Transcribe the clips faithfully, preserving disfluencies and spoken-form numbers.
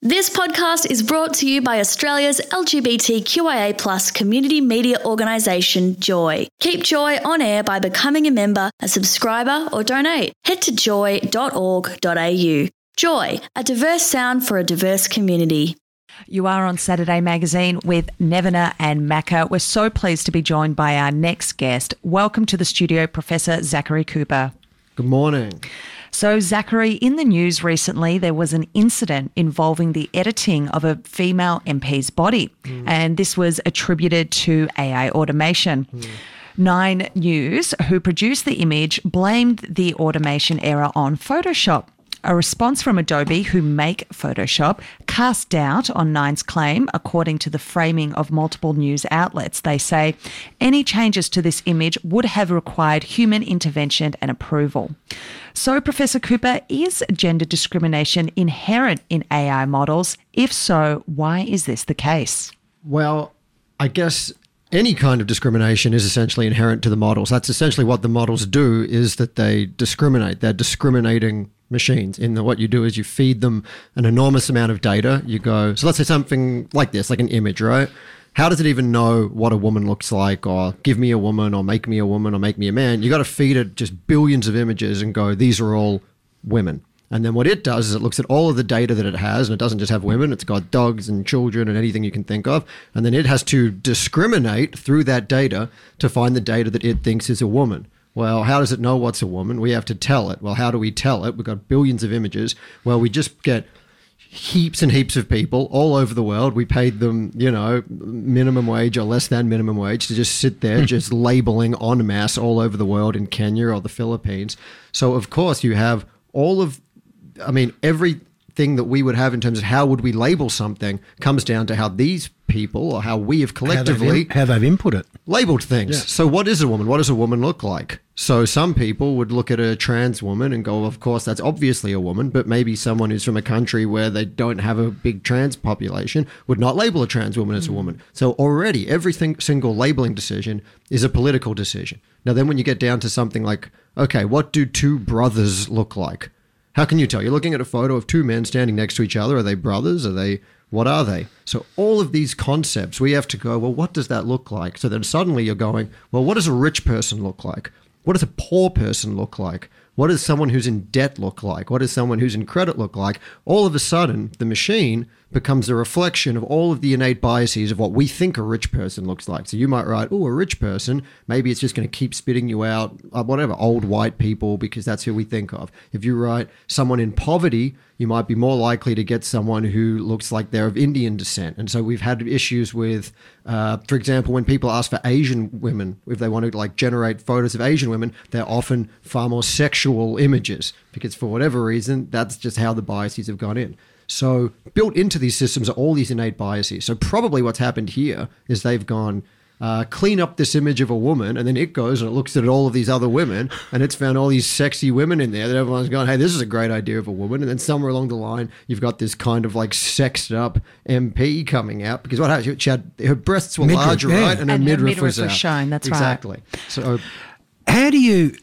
This podcast is brought to you by Australia's L G B T Q I A plus community media organisation, Joy. Keep Joy on air by becoming a member, a subscriber or donate. Head to joy dot org dot a u. Joy, a diverse sound for a diverse community. You are on Saturday Magazine with Nevena and Macca. We're so pleased to be joined by our next guest. Welcome to the studio, Professor Zachary Cooper. Good morning. So, Zachary, in the news recently, there was an incident involving the editing of a female M P's body, mm. and this was attributed to A I automation. Mm. Nine News, who produced the image, blamed the automation error on Photoshop. A response from Adobe, who make Photoshop, cast doubt on Nine's claim, according to the framing of multiple news outlets. They say any changes to this image would have required human intervention and approval. So, Professor Cooper, is gender discrimination inherent in A I models? If so, why is this the case? Well, I guess any kind of discrimination is essentially inherent to the models. That's essentially what the models do, is that they discriminate. They're discriminating machines. In the, what you do is you feed them an enormous amount of data. You go, so let's say something like this, like an image, right? How does it even know what a woman looks like, or give me a woman, or make me a woman, or make me a man? You got to feed it just billions of images and go, these are all women. And then what it does is it looks at all of the data that it has, and it doesn't just have women, it's got dogs and children and anything you can think of. And then it has to discriminate through that data to find the data that it thinks is a woman. Well, how does it know what's a woman? We have to tell it. Well, how do we tell it? We've got billions of images. Well, we just get heaps and heaps of people all over the world. We paid them, you know, minimum wage or less than minimum wage to just sit there just labeling en masse all over the world in Kenya or the Philippines. So, of course, you have all of, I mean, everything that we would have in terms of how would we label something comes down to how these people, or how we have collectively how they've, how they've input it, labeled things. Yeah. So what is a woman? What does a woman look like? So some people would look at a trans woman and go, well, of course, that's obviously a woman, but maybe someone who's from a country where they don't have a big trans population would not label a trans woman as a woman. So already every single labeling decision is a political decision. Now, then when you get down to something like, okay, what do two brothers look like? How can you tell? You're looking at a photo of two men standing next to each other. Are they brothers? Are they, what are they? So all of these concepts, we have to go, well, what does that look like? So then suddenly you're going, well, what does a rich person look like? What does a poor person look like? What does someone who's in debt look like? What does someone who's in credit look like? All of a sudden, the machine becomes a reflection of all of the innate biases of what we think a rich person looks like. So you might write, oh, a rich person, maybe it's just going to keep spitting you out, uh, whatever, old white people, because that's who we think of. If you write someone in poverty, you might be more likely to get someone who looks like they're of Indian descent. And so we've had issues with, uh, for example, when people ask for Asian women, if they want to like generate photos of Asian women, they're often far more sexual images, because for whatever reason, that's just how the biases have gone in. So built into these systems are all these innate biases. So probably what's happened here is they've gone, uh, clean up this image of a woman, and then it goes and it looks at all of these other women, and it's found all these sexy women in there that everyone's gone, hey, this is a great idea of a woman. And then somewhere along the line, you've got this kind of like sexed up M P coming out, because what happened? She had, her breasts were midriff, larger, yeah. right? And, and her, her midriff, midriff was, was out. shown, that's exactly. right. So how do you,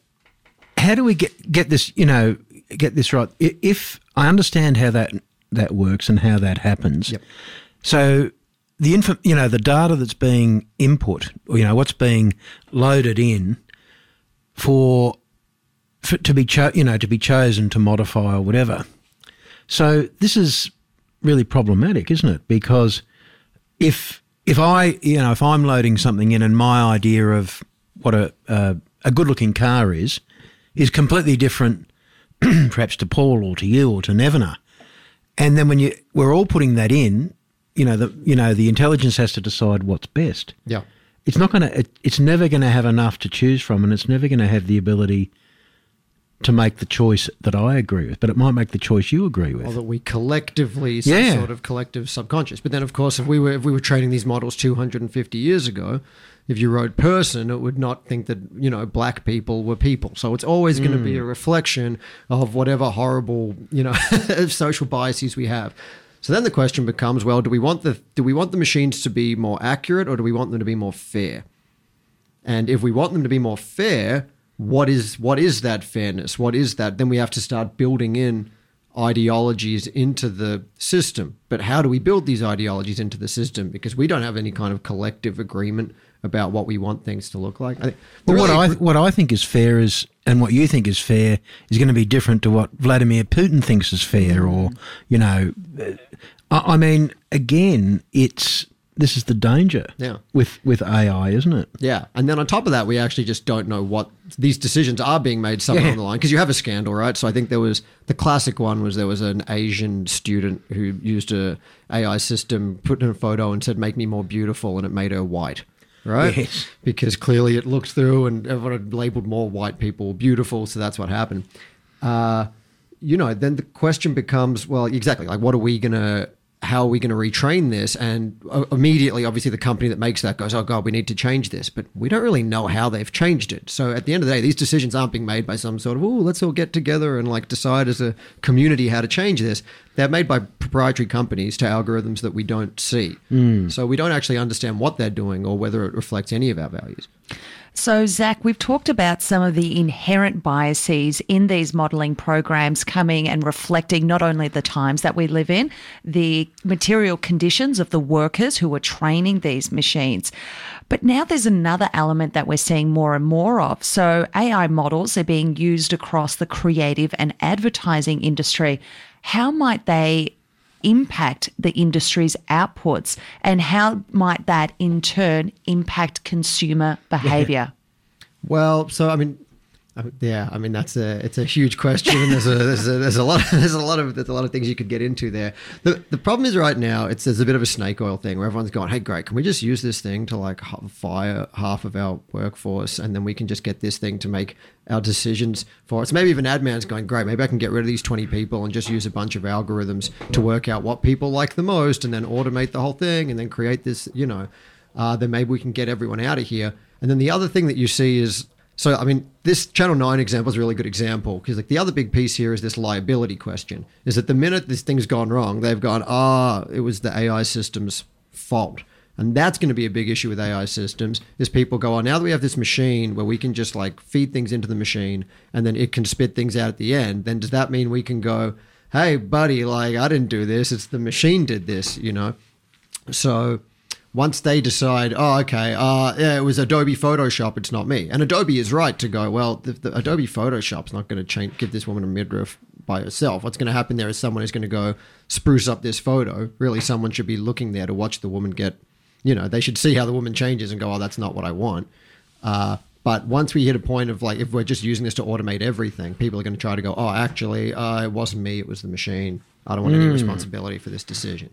how do we get, get this, you know, get this right? If I understand how that that works and how that happens. Yep. So the info, you know, the data that's being input, or, you know, what's being loaded in for, for to be cho- you know, to be chosen to modify or whatever. So this is really problematic, isn't it? Because if if I, you know, if I'm loading something in and my idea of what a a, a good-looking car is is completely different, perhaps to Paul or to you or to Nevena. And then when you we're all putting that in, you know, the you know the intelligence has to decide what's best. yeah. It's not going to. It, it's never going to have enough to choose from, and it's never going to have the ability to make the choice that I agree with. But it might make the choice you agree with. Or that we collectively, some Yeah. sort of collective subconscious. But then, of course, if we were if we were training these models two hundred fifty years ago, if you wrote person, it would not think that, you know, black people were people. So it's always going to be a reflection of whatever horrible, you know, social biases we have. So then the question becomes, well, do we want the do we want the machines to be more accurate, or do we want them to be more fair? And if we want them to be more fair, what is what is that fairness? What is that? Then we have to start building in ideologies into the system. But how do we build these ideologies into the system? Because we don't have any kind of collective agreement about what we want things to look like. I think Well, really, what I what I think is fair is, and what you think is fair, is going to be different to what Vladimir Putin thinks is fair, or you know, I, I mean, again, it's this is the danger Yeah. with with A I, isn't it? Yeah. And then on top of that, we actually just don't know what these decisions are being made somewhere Yeah. on the line, because you have a scandal, right? So I think there was the classic one was there was an Asian student who used a A I system, put in a photo and said, make me more beautiful, and it made her white. Right? Yes. Because clearly it looked through and everyone had labeled more white people beautiful. So that's what happened. Uh, you know, then the question becomes, well, exactly, like what are we going to, how are we going to retrain this? And uh, immediately, obviously, the company that makes that goes, oh, God, we need to change this. But we don't really know how they've changed it. So at the end of the day, these decisions aren't being made by some sort of, oh, let's all get together and like decide as a community how to change this. They're made by proprietary companies to algorithms that we don't see. Mm. So we don't actually understand what they're doing or whether it reflects any of our values. So, Zach, we've talked about some of the inherent biases in these modelling programs coming and reflecting not only the times that we live in, the material conditions of the workers who are training these machines. But now there's another element that we're seeing more and more of. So A I models are being used across the creative and advertising industry. How might they impact the industry's outputs, and how might that in turn impact consumer behaviour? Well, so I mean, I- yeah, I mean that's a it's a huge question, and there's a there's a there's a lot there's a lot of there's a lot of things you could get into there. The the problem is right now it's there's a bit of a snake oil thing where everyone's going, hey, great, can we just use this thing to like h- fire half of our workforce, and then we can just get this thing to make our decisions for us. Maybe even Adman's going, great, maybe I can get rid of these twenty people and just use a bunch of algorithms to work out what people like the most, and then automate the whole thing, and then create this, you know, uh, then maybe we can get everyone out of here. And then the other thing that you see is, so, I mean, this Channel nine example is a really good example, because like the other big piece here is this liability question, is that the minute this thing's gone wrong, they've gone, ah, it was the A I system's fault. And that's going to be a big issue with A I systems, is people go, oh, now that we have this machine where we can just like feed things into the machine and then it can spit things out at the end, then does that mean we can go, hey, buddy, like I didn't do this, it's the machine did this, you know? So once they decide, oh, okay, uh, yeah, it was Adobe Photoshop, it's not me. And Adobe is right to go, well, the, the Adobe Photoshop's not going to change, give this woman a midriff by herself. What's going to happen there is someone is going to go spruce up this photo. Really, someone should be looking there to watch the woman get, you know, they should see how the woman changes and go, oh, that's not what I want. Uh, but once we hit a point of like, if we're just using this to automate everything, people are going to try to go, oh, actually, uh, it wasn't me, it was the machine. I don't want any responsibility for this decision.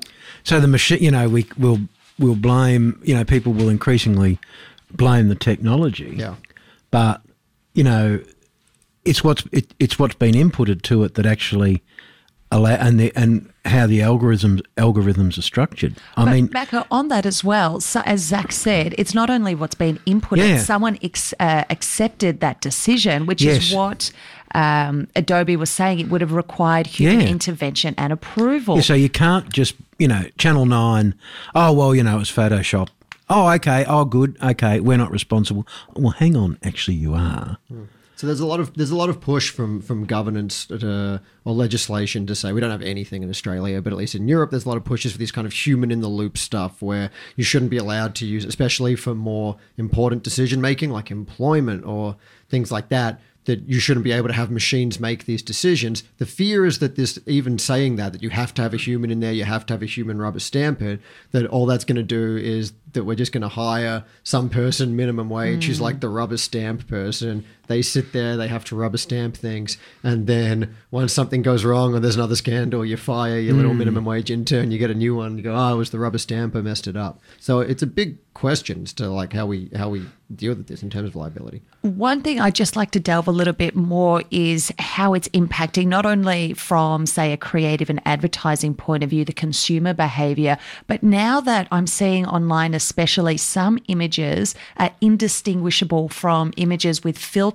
So the machine, you know, we will will blame, you know, people will increasingly blame the technology. Yeah. But you know, it's what's it, it's what's been inputted to it that actually allow, and the and how the algorithms algorithms are structured. I but mean, Macca, on that as well, so as Zach said, it's not only what's been inputted, Yeah. someone ex, uh, accepted that decision, which Yes. is what um, Adobe was saying. It would have required human Yeah. intervention and approval. yeah, so you can't just, you know, Channel nine, oh, well, you know, it was Photoshop. Oh, okay. Oh, good. Okay. We're not responsible. Well, hang on. Actually, you are. So there's a lot of there's a lot of push from from governance to, or legislation to say we don't have anything in Australia, but at least in Europe there's a lot of pushes for this kind of human in the loop stuff where you shouldn't be allowed to use, especially for more important decision making like employment or things like that, that you shouldn't be able to have machines make these decisions. The fear is that this, even saying that, that you have to have a human in there, you have to have a human rubber stamp it, that all that's going to do is that we're just going to hire some person minimum wage who's like the rubber stamp person. They sit there, they have to rubber stamp things. And then once something goes wrong or there's another scandal, you fire your little minimum wage intern, you get a new one, you go, oh, it was the rubber stamper messed it up. So it's a big question as to like how we, how we deal with this in terms of liability. One thing I'd just like to delve a little bit more is how it's impacting not only from, say, a creative and advertising point of view, the consumer behaviour, but now that I'm seeing online especially some images are indistinguishable from images with filters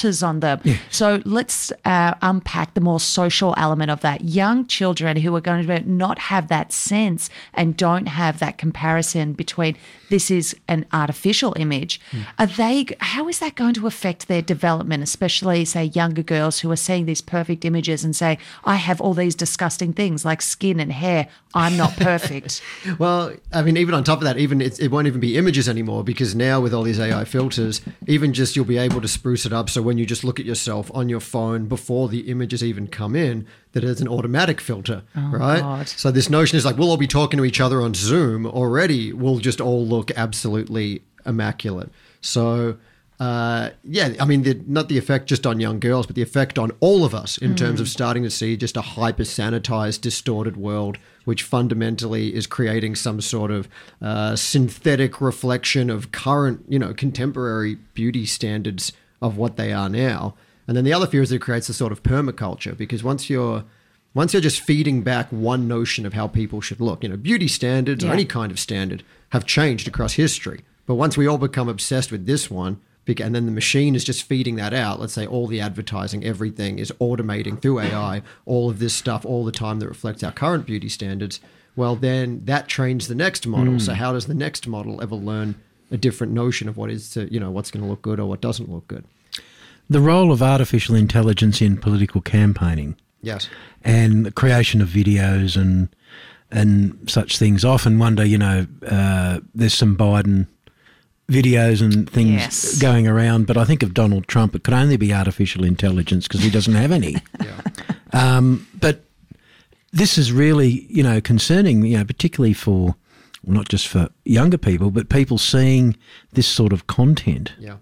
filters on them. Yeah. So let's uh, unpack the more social element of that. Young children who are going to not have that sense and don't have that comparison between this is an artificial image, mm. are they? How is that going to affect their development, especially, say, younger girls who are seeing these perfect images and say, I have all these disgusting things like skin and hair. I'm not perfect. Well, I mean, even on top of that, even it, it won't even be images anymore, because now with all these A I filters, even just you'll be able to spruce it up. So when you just look at yourself on your phone before the images even come in, that it's an automatic filter, oh, right? God. So this notion is like, we'll all be talking to each other on Zoom already. We'll just all look absolutely immaculate. So, uh, yeah, I mean, the, not the effect just on young girls, but the effect on all of us in mm. terms of starting to see just a hyper-sanitized, distorted world, which fundamentally is creating some sort of uh, synthetic reflection of current, you know, contemporary beauty standards of what they are now. And then the other fear is that it creates a sort of permaculture, because once you're once you're just feeding back one notion of how people should look, you know, beauty standards yeah. or any kind of standard have changed across history. But once we all become obsessed with this one, and then the machine is just feeding that out, let's say all the advertising, everything is automating through A I, all of this stuff all the time that reflects our current beauty standards, well, then that trains the next model. Mm. So how does the next model ever learn a different notion of what is, to, you know, what's going to look good or what doesn't look good? The role of artificial intelligence in political campaigning. Yes. And the creation of videos and and such things. I often wonder, you know, uh, there's some Biden videos and things yes. going around, but I think of Donald Trump, it could only be artificial intelligence because he doesn't have any. yeah. um, but this is really, you know, concerning, you know, particularly for, well, not just for younger people, but people seeing this sort of content. Yeah.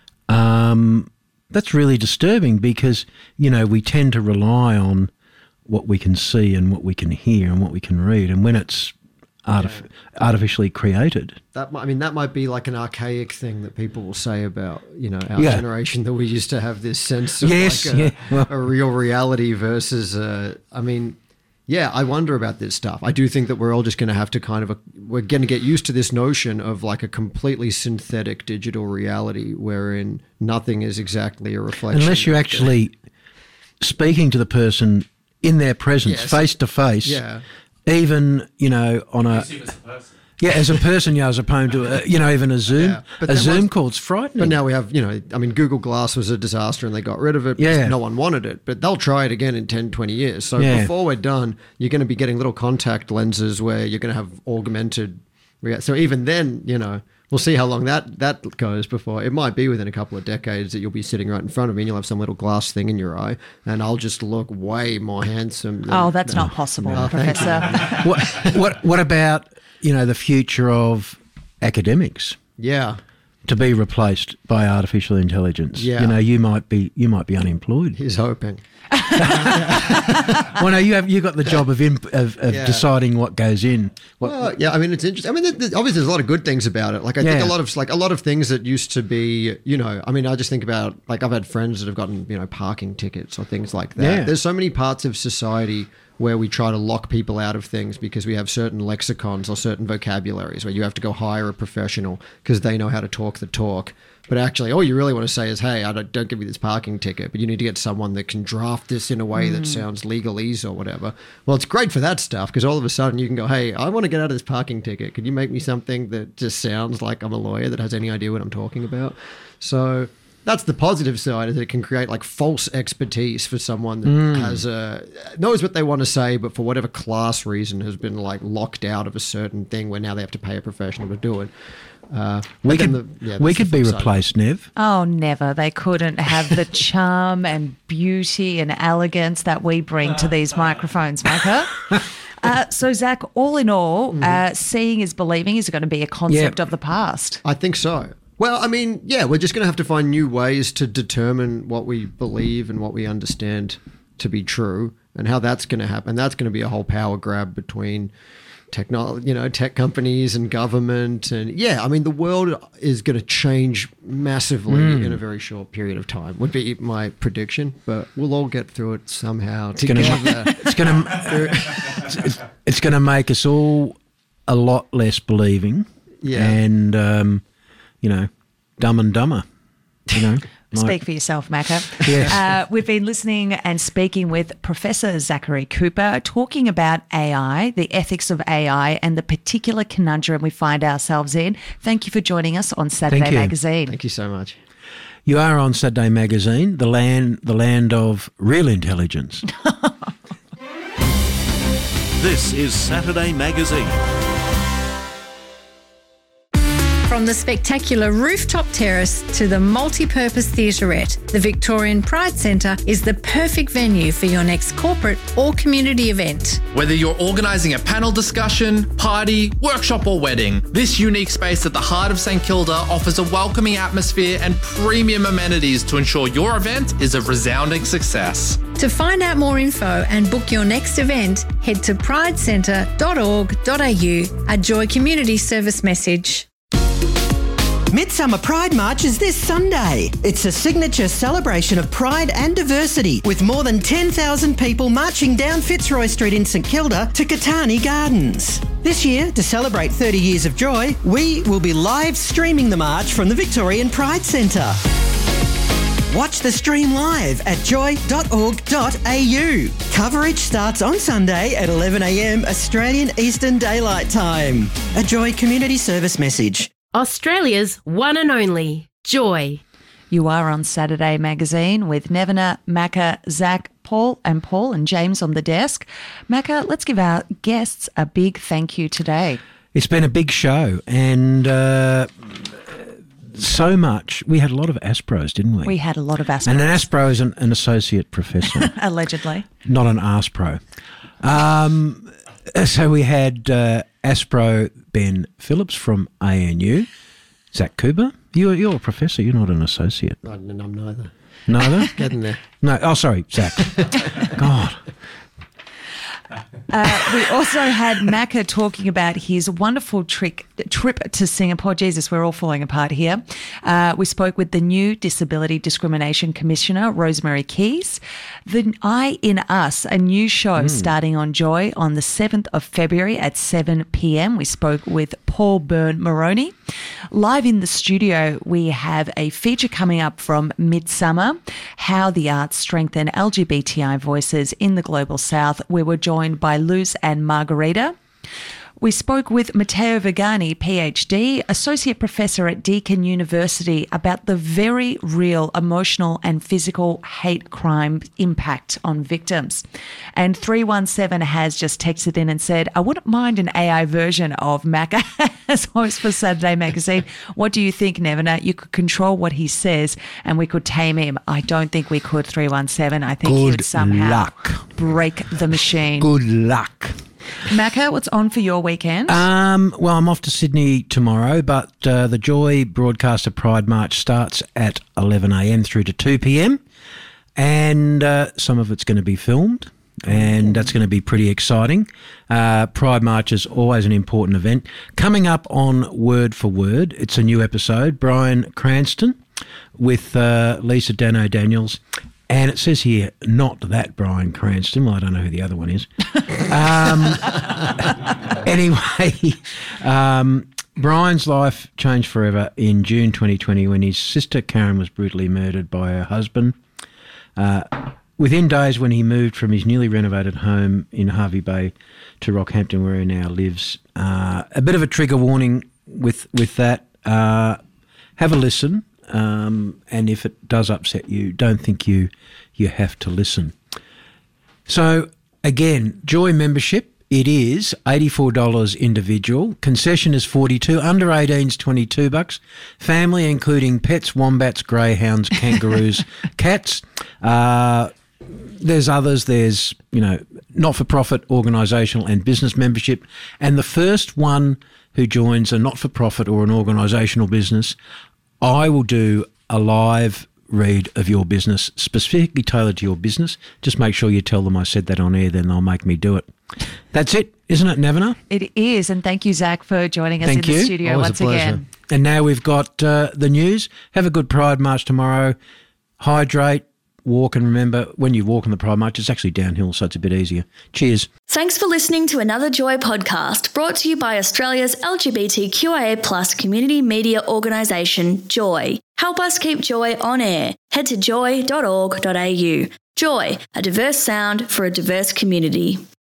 Um, that's really disturbing because, you know, we tend to rely on what we can see and what we can hear and what we can read. And when it's artif- yeah. artificially created. That might, I mean, that might be like an archaic thing that people will say about, you know, our yeah. generation, that we used to have this sense of yes, like a, yeah. well, a real reality versus, uh, I mean, yeah, I wonder about this stuff. I do think that we're all just going to have to kind of, a, we're going to get used to this notion of like a completely synthetic digital reality wherein nothing is exactly a reflection. Unless you're actually speaking to the person in their presence, yes. face to face, yeah. even, you know, on a... Yeah, as a person, yeah, as opposed to, uh, you know, even a Zoom, yeah, a Zoom call, it's frightening. But now we have, you know, I mean, Google Glass was a disaster and they got rid of it yeah. because no one wanted it. But they'll try it again in ten, twenty years. So yeah. before we're done, you're going to be getting little contact lenses where you're going to have augmented reality. So even then, you know, we'll see how long that, that goes before. It might be within a couple of decades that you'll be sitting right in front of me and you'll have some little glass thing in your eye and I'll just look way more handsome. Than, oh, that's than, not possible, oh, Professor. what, what, what about... you know, the future of academics, yeah, to be replaced by artificial intelligence. Yeah, you know, you might be you might be unemployed. He's hoping. Well, no, you have you got the job of imp, of, of yeah. deciding what goes in. What, well, yeah, I mean, it's interesting. I mean, there's, obviously, there's a lot of good things about it. Like, I yeah. think a lot of like a lot of things that used to be, you know, I mean, I just think about like I've had friends that have gotten, you know, parking tickets or things like that. Yeah. There's so many parts of society where we try to lock people out of things because we have certain lexicons or certain vocabularies where you have to go hire a professional because they know how to talk the talk. But actually, all you really want to say is, hey, I don't, don't give you this parking ticket, but you need to get someone that can draft this in a way mm. that sounds legalese or whatever. Well, it's great for that stuff because all of a sudden you can go, hey, I want to get out of this parking ticket. Could you make me something that just sounds like I'm a lawyer that has any idea what I'm talking about? So that's the positive side, is that it can create like false expertise for someone that mm. has a, knows what they want to say, but for whatever class reason has been like locked out of a certain thing where now they have to pay a professional to do it. Uh, we could, the, yeah, we could be replaced, Nev. Oh, never. They couldn't have the charm and beauty and elegance that we bring to these microphones, Micah. Uh, so, Zach, all in all, mm-hmm. uh, seeing is believing is going to be a concept yeah. of the past. I think so. Well, I mean, yeah, we're just going to have to find new ways to determine what we believe and what we understand to be true and how that's going to happen. That's going to be a whole power grab between technology, you know, tech companies and government. And yeah, I mean, the world is going to change massively mm. in a very short period of time, would be my prediction, but we'll all get through it somehow it's together. Gonna, it's going to it's going to make us all a lot less believing yeah. and, um, you know, dumb and dumber, you know. Speak for yourself, Macca. Yes. Uh, we've been listening and speaking with Professor Zachary Cooper, talking about A I, the ethics of A I, and the particular conundrum we find ourselves in. Thank you for joining us on Saturday Thank you. Magazine. Thank you so much. You are on Saturday Magazine, the land, the land of real intelligence. This is Saturday Magazine. From the spectacular rooftop terrace to the multi-purpose theatrette, the Victorian Pride Centre is the perfect venue for your next corporate or community event. Whether you're organising a panel discussion, party, workshop or wedding, this unique space at the heart of St Kilda offers a welcoming atmosphere and premium amenities to ensure your event is a resounding success. To find out more info and book your next event, head to pride centre dot org dot a u, a Joy Community Service message. Midsummer Pride March is this Sunday. It's a signature celebration of pride and diversity, with more than ten thousand people marching down Fitzroy Street in St Kilda to Katani Gardens. This year, to celebrate thirty years of joy, we will be live streaming the march from the Victorian Pride Centre. Watch the stream live at joy dot org dot a u. Coverage starts on Sunday at eleven a m Australian Eastern Daylight Time. A Joy Community Service message. Australia's one and only Joy. You are on Saturday Magazine with Nevena, Macca, Zach, Paul and Paul and James on the desk. Macca, let's give our guests a big thank you today. It's been a big show and uh, so much. We had a lot of Aspros, didn't we? We had a lot of Aspros. And an Aspro is an, an associate professor. Allegedly. Not an Aspro. Um, so we had uh, Aspro Ben Phillips from A N U, Zach Cooper. You're, you're a professor, you're not an associate. I'm neither. Neither? Getting there. No, oh, sorry, Zach. God. Uh, we also had Macca talking about his wonderful trick, trip to Singapore. Jesus, we're all falling apart here. Uh, we spoke with the new Disability Discrimination Commissioner, Rosemary Keys. The I in Us, a new show mm. starting on Joy on the seventh of February at seven p m. We spoke with Paul Byrne-Moroney. Live in the studio, we have a feature coming up from Midsummer, How the Arts Strengthen L G B T I Voices in the Global South. We were joined by Luz and Margarita. We spoke with Matteo Vigani, P H D, Associate Professor at Deakin University, about the very real emotional and physical hate crime impact on victims. And three one seven has just texted in and said, I wouldn't mind an A I version of Macca as host for Saturday Magazine. What do you think, Nevena? You could control what he says and we could tame him. I don't think we could, three one seven. I think Good he would somehow luck. break the machine. Good luck. Macca, what's on for your weekend? Um, well, I'm off to Sydney tomorrow, but uh, the Joy Broadcaster Pride March starts at eleven a m through to two p m, and uh, some of it's going to be filmed, and that's going to be pretty exciting. Uh, Pride March is always an important event. Coming up on Word for Word, it's a new episode, Brian Cranston with uh, Lisa Dano Daniels. And it says here, not that Brian Cranston. Well, I don't know who the other one is. um, anyway, um, Brian's life changed forever in June twenty twenty when his sister Karen was brutally murdered by her husband. Uh, within days when he moved from his newly renovated home in Hervey Bay to Rockhampton, where he now lives. Uh, a bit of a trigger warning with, with that. Uh, have a listen. Um, and if it does upset you, don't think you you have to listen. So, again, Joy membership, it is eighty-four dollars individual. Concession is forty-two dollars. Under eighteens, twenty-two bucks. Family, including pets, wombats, greyhounds, kangaroos, cats. Uh, there's others. There's, you know, not-for-profit, organisational and business membership. And the first one who joins a not-for-profit or an organisational business, I will do a live read of your business, specifically tailored to your business. Just make sure you tell them I said that on air, then they'll make me do it. That's it, isn't it, Nevena? It is, and thank you, Zach, for joining us Thank in you. the studio Always a once pleasure. again. And now we've got uh, the news. Have a good Pride March tomorrow. Hydrate, walk, and remember, when you walk on the Pride March, it's actually downhill, so it's a bit easier. Cheers. Thanks for listening to another Joy podcast brought to you by Australia's L G B T Q I A plus community media organisation, Joy. Help us keep Joy on air. Head to joy dot org dot a u. Joy, a diverse sound for a diverse community.